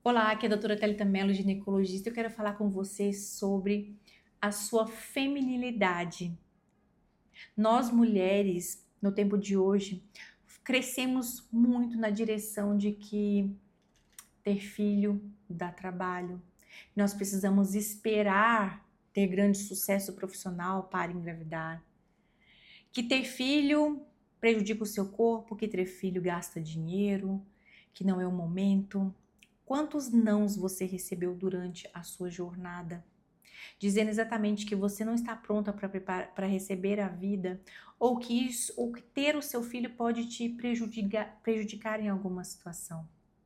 Olá, aqui é a doutora Thalita Mello, ginecologista. Eu quero falar com vocês sobre a sua feminilidade. Nós mulheres, no tempo de hoje, crescemos muito na direção de que ter filho dá trabalho. Nós precisamos esperar ter grande sucesso profissional para engravidar. Que ter filho prejudica o seu corpo, que ter filho gasta dinheiro, que não é o momento. Quantos nãos você recebeu durante a sua jornada? Dizendo exatamente que você não está pronta para receber a vida, ou que ter o seu filho pode te prejudicar em alguma situação.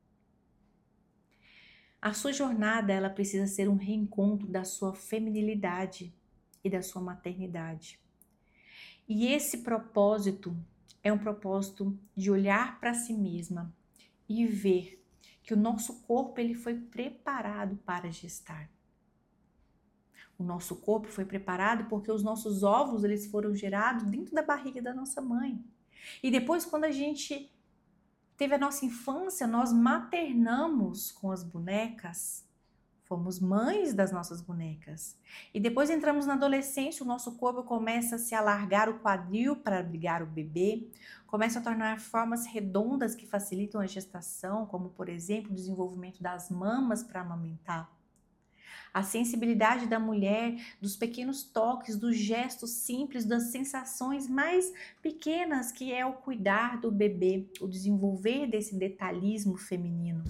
A sua jornada, ela precisa ser um reencontro da sua feminilidade e da sua maternidade. E esse propósito é um propósito de olhar para si mesma e ver que o nosso corpo ele foi preparado para gestar. O nosso corpo foi preparado porque os nossos óvulos eles foram gerados dentro da barriga da nossa mãe. E depois, quando a gente teve a nossa infância, nós maternamos com as bonecas, fomos mães das nossas bonecas. E depois entramos na adolescência, o nosso corpo começa a se alargar o quadril para abrigar o bebê, começa a tornar formas redondas que facilitam a gestação, como por exemplo o desenvolvimento das mamas para amamentar. A sensibilidade da mulher, dos pequenos toques, dos gestos simples, das sensações mais pequenas, que é o cuidar do bebê, o desenvolver desse detalhismo feminino.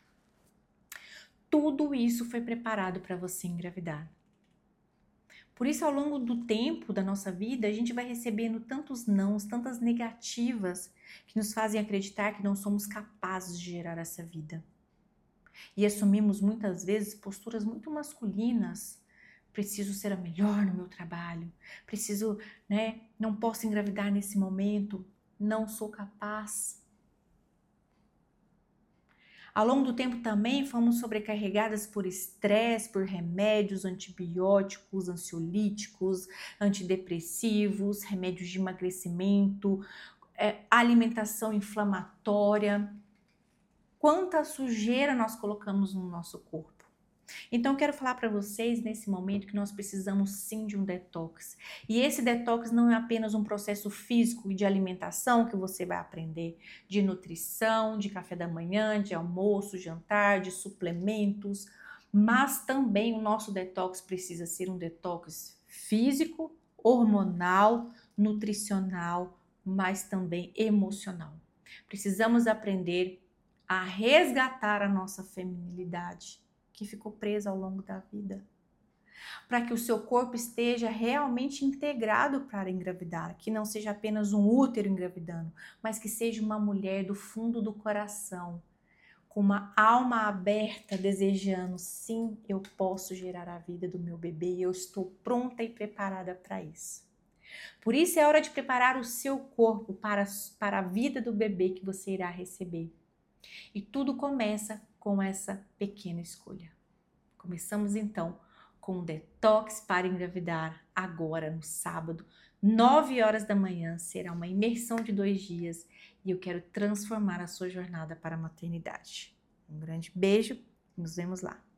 Tudo isso foi preparado para você engravidar. Por isso, ao longo do tempo da nossa vida, a gente vai recebendo tantos nãos, tantas negativas, que nos fazem acreditar que não somos capazes de gerar essa vida. E assumimos muitas vezes posturas muito masculinas. Preciso ser a melhor no meu trabalho, preciso, não posso engravidar nesse momento, não sou capaz. Ao longo do tempo também fomos sobrecarregadas por estresse, por remédios, antibióticos, ansiolíticos, antidepressivos, remédios de emagrecimento, alimentação inflamatória. Quanta sujeira nós colocamos no nosso corpo. Então, eu quero falar para vocês nesse momento que nós precisamos sim de um detox. E esse detox não é apenas um processo físico e de alimentação que você vai aprender, de nutrição, de café da manhã, de almoço, jantar, de suplementos, mas também o nosso detox precisa ser um detox físico, hormonal, nutricional, mas também emocional. Precisamos aprender a resgatar a nossa feminilidade, que ficou presa ao longo da vida, para que o seu corpo esteja realmente integrado para engravidar, que não seja apenas um útero engravidando, mas que seja uma mulher do fundo do coração, com uma alma aberta, desejando, sim, eu posso gerar a vida do meu bebê, eu estou pronta e preparada para isso. Por isso é hora de preparar o seu corpo para a vida do bebê que você irá receber. E tudo começa com essa pequena escolha. Começamos então com um detox para engravidar agora no sábado, 9 horas da manhã. Será uma imersão de 2 dias e eu quero transformar a sua jornada para a maternidade. Um grande beijo e nos vemos lá.